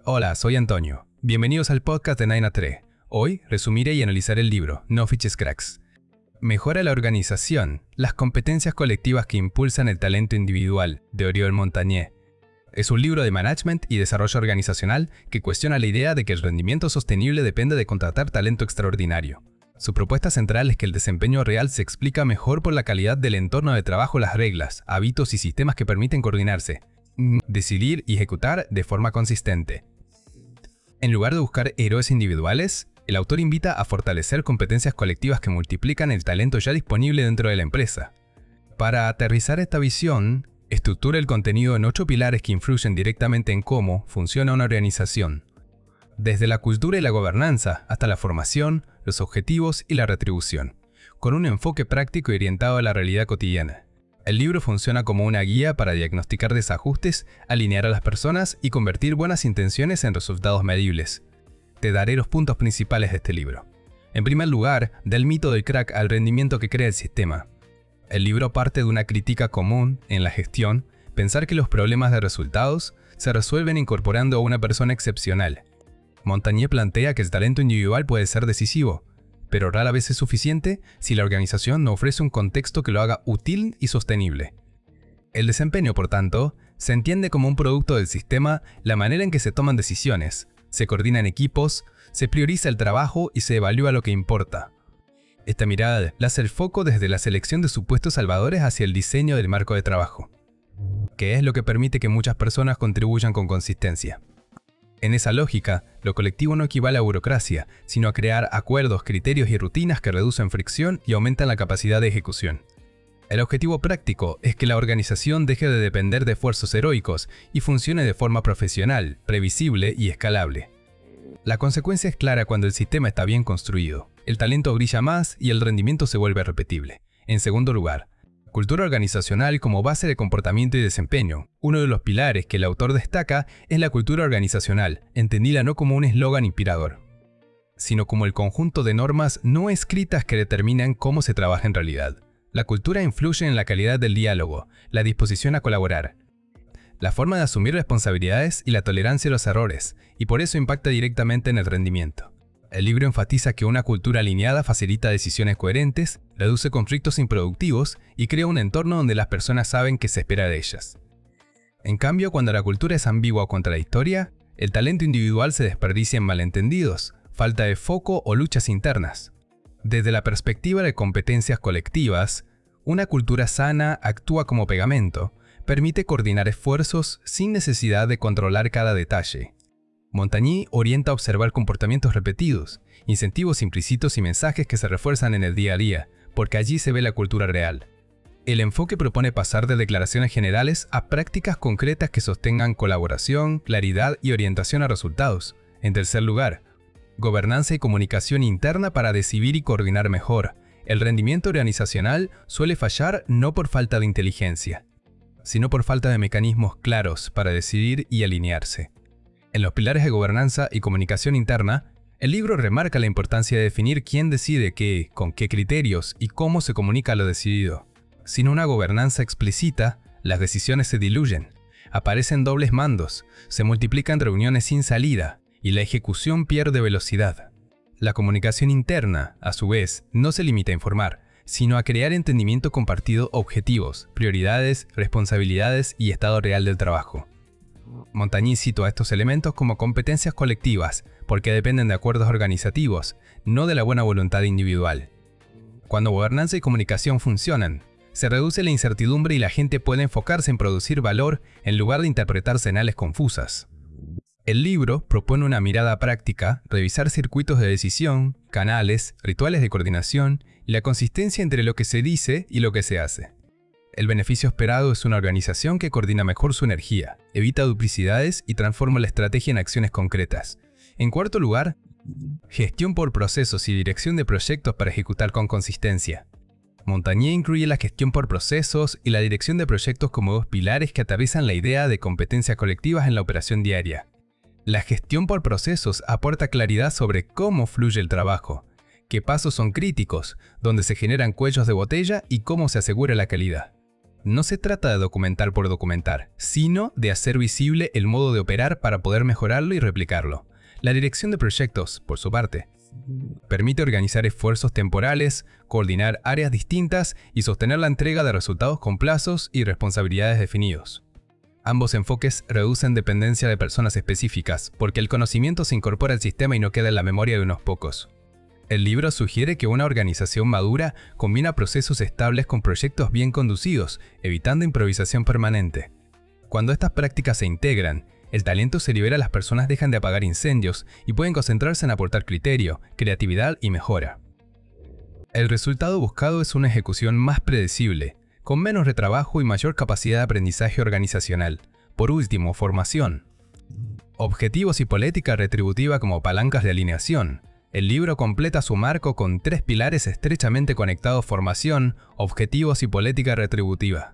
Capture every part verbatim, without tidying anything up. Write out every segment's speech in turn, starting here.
Hola, soy Antonio. Bienvenidos al podcast de nueve a tres. Hoy resumiré y analizaré el libro No Fiches Cracks. Mejora la organización, las competencias colectivas que impulsan el talento individual, de Oriol Montagnier. Es un libro de management y desarrollo organizacional que cuestiona la idea de que el rendimiento sostenible depende de contratar talento extraordinario. Su propuesta central es que el desempeño real se explica mejor por la calidad del entorno de trabajo, las reglas, hábitos y sistemas que permiten coordinarse, decidir y ejecutar de forma consistente. En lugar de buscar héroes individuales, el autor invita a fortalecer competencias colectivas que multiplican el talento ya disponible dentro de la empresa. Para aterrizar esta visión, estructura el contenido en ocho pilares que influyen directamente en cómo funciona una organización. Desde la cultura y la gobernanza hasta la formación, los objetivos y la retribución, con un enfoque práctico y orientado a la realidad cotidiana. El libro funciona como una guía para diagnosticar desajustes, alinear a las personas y convertir buenas intenciones en resultados medibles. Te daré los puntos principales de este libro. En primer lugar, del mito del crack al rendimiento que crea el sistema. El libro parte de una crítica común en la gestión, pensar que los problemas de resultados se resuelven incorporando a una persona excepcional. Montagnier plantea que el talento individual puede ser decisivo, pero rara vez es suficiente si la organización no ofrece un contexto que lo haga útil y sostenible. El desempeño, por tanto, se entiende como un producto del sistema, la manera en que se toman decisiones, se coordinan equipos, se prioriza el trabajo y se evalúa lo que importa. Esta mirada la hace el foco desde la selección de supuestos salvadores hacia el diseño del marco de trabajo, que es lo que permite que muchas personas contribuyan con consistencia. En esa lógica, lo colectivo no equivale a burocracia, sino a crear acuerdos, criterios y rutinas que reducen fricción y aumentan la capacidad de ejecución. El objetivo práctico es que la organización deje de depender de esfuerzos heroicos y funcione de forma profesional, previsible y escalable. La consecuencia es clara cuando el sistema está bien construido. El talento brilla más y el rendimiento se vuelve repetible. En segundo lugar, cultura organizacional como base de comportamiento y desempeño. Uno de los pilares que el autor destaca es la cultura organizacional, entendida no como un eslogan inspirador, sino como el conjunto de normas no escritas que determinan cómo se trabaja en realidad. La cultura influye en la calidad del diálogo, la disposición a colaborar, la forma de asumir responsabilidades y la tolerancia a los errores, y por eso impacta directamente en el rendimiento. El libro enfatiza que una cultura alineada facilita decisiones coherentes, reduce conflictos improductivos y crea un entorno donde las personas saben qué se espera de ellas. En cambio, cuando la cultura es ambigua o contradictoria, el talento individual se desperdicia en malentendidos, falta de foco o luchas internas. Desde la perspectiva de competencias colectivas, una cultura sana actúa como pegamento, permite coordinar esfuerzos sin necesidad de controlar cada detalle. Montagnier orienta a observar comportamientos repetidos, incentivos implícitos y mensajes que se refuerzan en el día a día, porque allí se ve la cultura real. El enfoque propone pasar de declaraciones generales a prácticas concretas que sostengan colaboración, claridad y orientación a resultados. En tercer lugar, gobernanza y comunicación interna para decidir y coordinar mejor. El rendimiento organizacional suele fallar no por falta de inteligencia, sino por falta de mecanismos claros para decidir y alinearse. En los pilares de gobernanza y comunicación interna, el libro remarca la importancia de definir quién decide qué, con qué criterios y cómo se comunica lo decidido. Sin una gobernanza explícita, las decisiones se diluyen, aparecen dobles mandos, se multiplican reuniones sin salida y la ejecución pierde velocidad. La comunicación interna, a su vez, no se limita a informar, sino a crear entendimiento compartido, objetivos, prioridades, responsabilidades y estado real del trabajo. Montagnier cita estos elementos como competencias colectivas porque dependen de acuerdos organizativos, no de la buena voluntad individual. Cuando gobernanza y comunicación funcionan, se reduce la incertidumbre y la gente puede enfocarse en producir valor en lugar de interpretar señales confusas. El libro propone una mirada práctica, revisar circuitos de decisión, canales, rituales de coordinación y la consistencia entre lo que se dice y lo que se hace. El beneficio esperado es una organización que coordina mejor su energía, evita duplicidades y transforma la estrategia en acciones concretas. En cuarto lugar, gestión por procesos y dirección de proyectos para ejecutar con consistencia. Montagnier incluye la gestión por procesos y la dirección de proyectos como dos pilares que aterrizan la idea de competencias colectivas en la operación diaria. La gestión por procesos aporta claridad sobre cómo fluye el trabajo, qué pasos son críticos, dónde se generan cuellos de botella y cómo se asegura la calidad. No se trata de documentar por documentar, sino de hacer visible el modo de operar para poder mejorarlo y replicarlo. La dirección de proyectos, por su parte, permite organizar esfuerzos temporales, coordinar áreas distintas y sostener la entrega de resultados con plazos y responsabilidades definidos. Ambos enfoques reducen dependencia de personas específicas, porque el conocimiento se incorpora al sistema y no queda en la memoria de unos pocos. El libro sugiere que una organización madura combina procesos estables con proyectos bien conducidos, evitando improvisación permanente. Cuando estas prácticas se integran, el talento se libera, las personas dejan de apagar incendios y pueden concentrarse en aportar criterio, creatividad y mejora. El resultado buscado es una ejecución más predecible, con menos retrabajo y mayor capacidad de aprendizaje organizacional. Por último, formación. Objetivos y política retributiva como palancas de alineación. El libro completa su marco con tres pilares estrechamente conectados: formación, objetivos y política retributiva.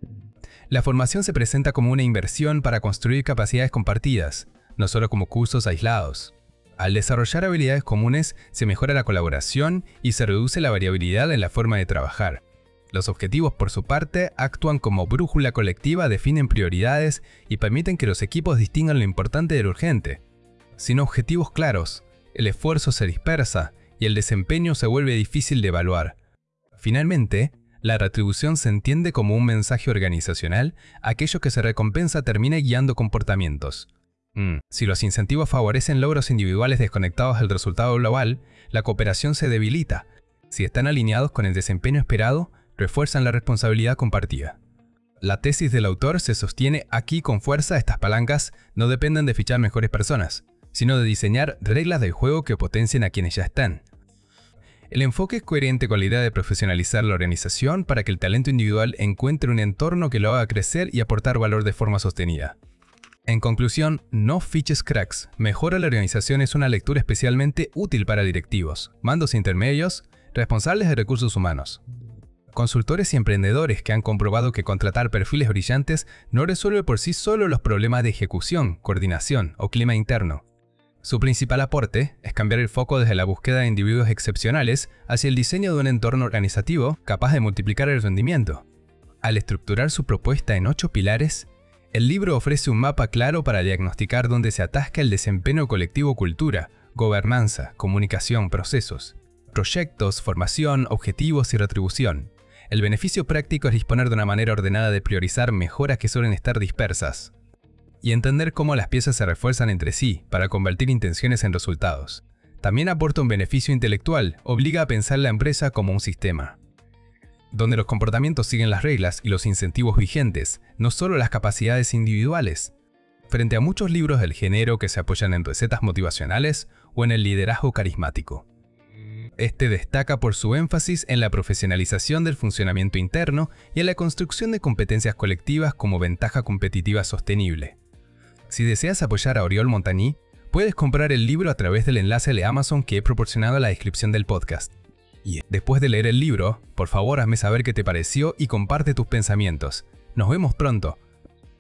La formación se presenta como una inversión para construir capacidades compartidas, no solo como cursos aislados. Al desarrollar habilidades comunes, se mejora la colaboración y se reduce la variabilidad en la forma de trabajar. Los objetivos, por su parte, actúan como brújula colectiva, definen prioridades y permiten que los equipos distingan lo importante de lo urgente. Sin objetivos claros, el esfuerzo se dispersa y el desempeño se vuelve difícil de evaluar. Finalmente, la retribución se entiende como un mensaje organizacional. Aquello que se recompensa termina guiando comportamientos. Mm. Si los incentivos favorecen logros individuales desconectados del resultado global, la cooperación se debilita. Si están alineados con el desempeño esperado, refuerzan la responsabilidad compartida. La tesis del autor se sostiene aquí con fuerza: estas palancas no dependen de fichar mejores personas, sino de diseñar reglas del juego que potencien a quienes ya están. El enfoque es coherente con la idea de profesionalizar la organización para que el talento individual encuentre un entorno que lo haga crecer y aportar valor de forma sostenida. En conclusión, No Fiches Cracks, Mejora la Organización es una lectura especialmente útil para directivos, mandos intermedios, responsables de recursos humanos, consultores y emprendedores que han comprobado que contratar perfiles brillantes no resuelve por sí solo los problemas de ejecución, coordinación o clima interno. Su principal aporte es cambiar el foco desde la búsqueda de individuos excepcionales hacia el diseño de un entorno organizativo capaz de multiplicar el rendimiento. Al estructurar su propuesta en ocho pilares, el libro ofrece un mapa claro para diagnosticar dónde se atasca el desempeño colectivo: cultura, gobernanza, comunicación, procesos, proyectos, formación, objetivos y retribución. El beneficio práctico es disponer de una manera ordenada de priorizar mejoras que suelen estar dispersas y entender cómo las piezas se refuerzan entre sí para convertir intenciones en resultados. También aporta un beneficio intelectual, obliga a pensar la empresa como un sistema, donde los comportamientos siguen las reglas y los incentivos vigentes, no solo las capacidades individuales. Frente a muchos libros del género que se apoyan en recetas motivacionales o en el liderazgo carismático, este destaca por su énfasis en la profesionalización del funcionamiento interno y en la construcción de competencias colectivas como ventaja competitiva sostenible. Si deseas apoyar a Oriol Montagny, puedes comprar el libro a través del enlace de Amazon que he proporcionado en la descripción del podcast. Y después de leer el libro, por favor hazme saber qué te pareció y comparte tus pensamientos. Nos vemos pronto.